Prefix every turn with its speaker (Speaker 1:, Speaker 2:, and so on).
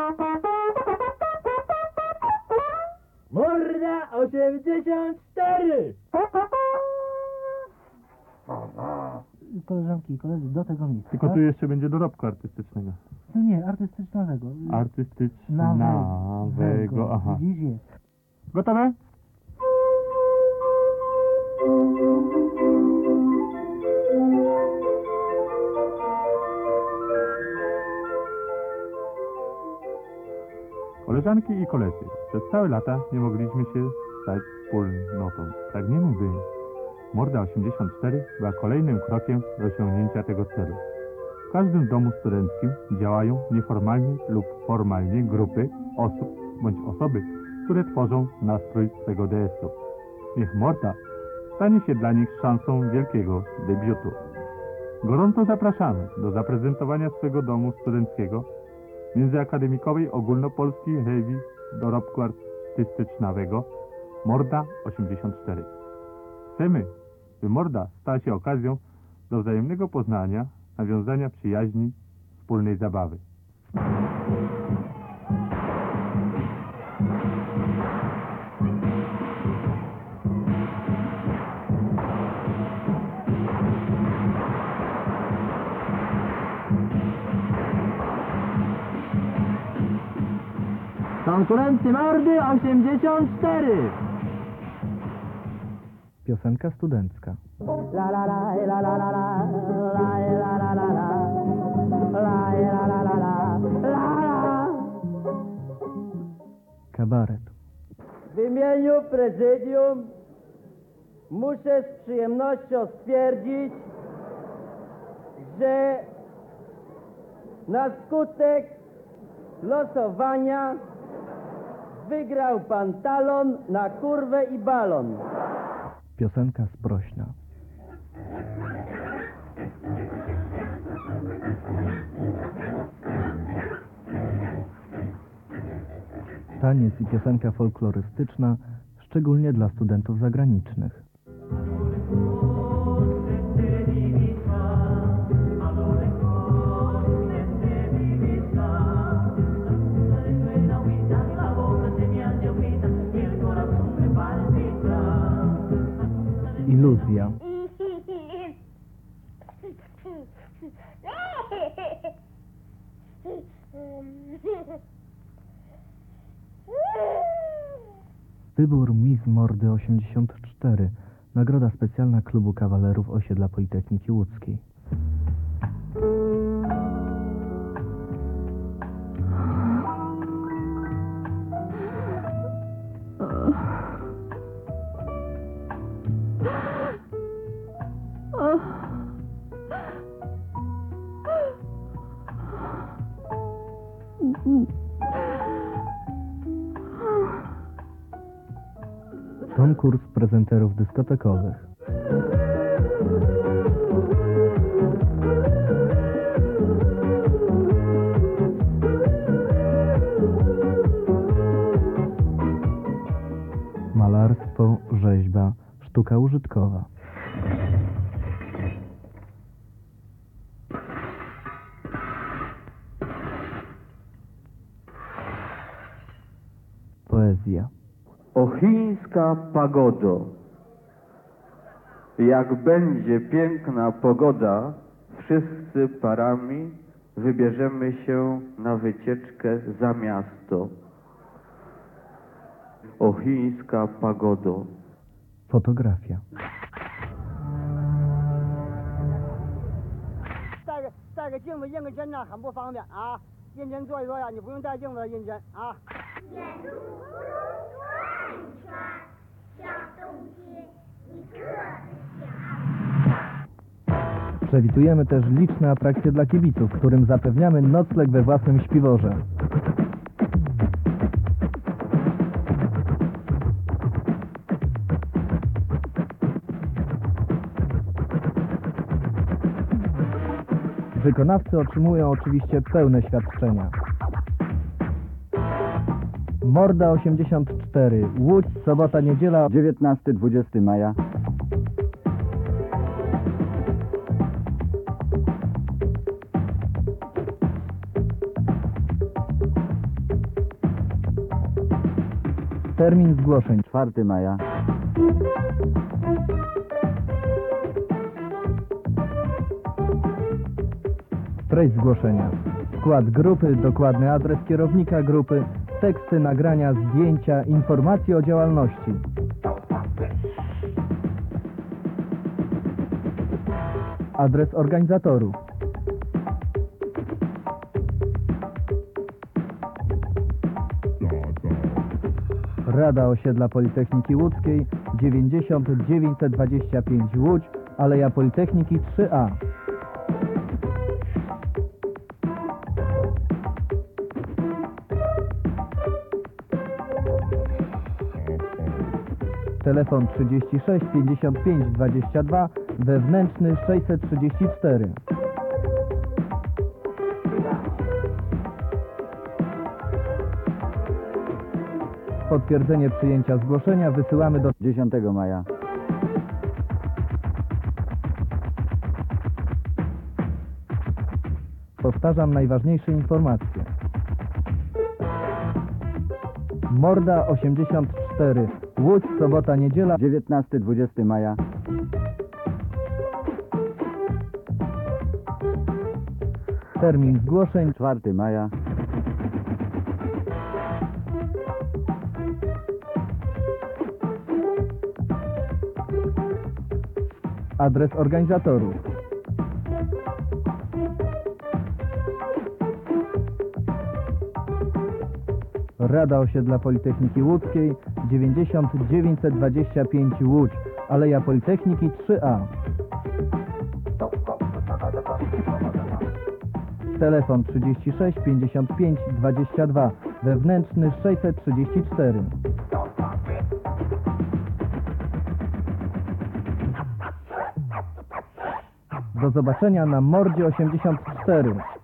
Speaker 1: Morda 84!
Speaker 2: Koleżanki i koledzy, do tego miejsca.
Speaker 3: Tylko tu jeszcze będzie dorobku artystycznego.
Speaker 2: No nie, artystycznego.
Speaker 3: Artystycznego, aha.
Speaker 2: Widzisz, jest.
Speaker 3: Gotowe? Koleżanki i koledzy, przez całe lata nie mogliśmy się stać wspólnotą. Pragniemy, by Morda 84 była kolejnym krokiem do osiągnięcia tego celu. W każdym domu studenckim działają nieformalnie lub formalnie grupy osób bądź osoby, które tworzą nastrój tego DS-u. Niech Morda stanie się dla nich szansą wielkiego debiutu. Gorąco zapraszamy do zaprezentowania swego domu studenckiego Międzyakademikowej Ogólnopolskiej Heavy Dorobku Artystycznego Morda 84. Chcemy, by Morda stała się okazją do wzajemnego poznania, nawiązania przyjaźni, wspólnej zabawy.
Speaker 1: Konkurency Mordy 84!
Speaker 2: Piosenka studencka.
Speaker 1: La la la la la la la la la la la la la la la la.
Speaker 2: Kabaret.
Speaker 1: W imieniu prezydium muszę z przyjemnością stwierdzić, że na skutek losowania wygrał pan talon na kurwę i balon.
Speaker 2: Piosenka sprośna. Taniec i piosenka folklorystyczna, szczególnie dla studentów zagranicznych. Iluzja. Wybór Miss Mordy 84. Nagroda specjalna Klubu Kawalerów Osiedla Politechniki Łódzkiej. Konkurs prezenterów dyskotekowych. Malarstwo, rzeźba, sztuka użytkowa. Poezja.
Speaker 4: O chińska pagodo, jak będzie piękna pogoda, wszyscy parami wybierzemy się na wycieczkę za miasto. O chińska pagodo.
Speaker 2: Fotografia.
Speaker 1: 带个镜子印个针呢，很不方便啊。印针做一做呀，你不用带镜子印针啊。
Speaker 2: Przewidujemy też liczne atrakcje dla kibiców, którym zapewniamy nocleg we własnym śpiworze. Wykonawcy otrzymują oczywiście pełne świadczenia. Morda 84, Łódź, sobota, niedziela,
Speaker 5: 19-20 maja.
Speaker 2: Termin zgłoszeń
Speaker 1: 4 maja.
Speaker 2: Treść zgłoszenia. Skład grupy, dokładny adres kierownika grupy, teksty, nagrania, zdjęcia, informacje o działalności. Adres organizatorów. Rada Osiedla Politechniki Łódzkiej 90925 Łódź, Aleja Politechniki 3A. Telefon 36 55 22, wewnętrzny 634. Potwierdzenie przyjęcia zgłoszenia wysyłamy do
Speaker 1: 10 maja.
Speaker 2: Powtarzam najważniejsze informacje. Morda 84, Łódź, sobota, niedziela,
Speaker 1: 19-20 maja.
Speaker 2: termin zgłoszeń
Speaker 1: 4 maja.
Speaker 2: adres organizatorów. Rada Osiedla Politechniki Łódzkiej 90925 Łódź, Aleja Politechniki 3A. Telefon 36 55 22, wewnętrzny 634. Do zobaczenia na Mordzie 84.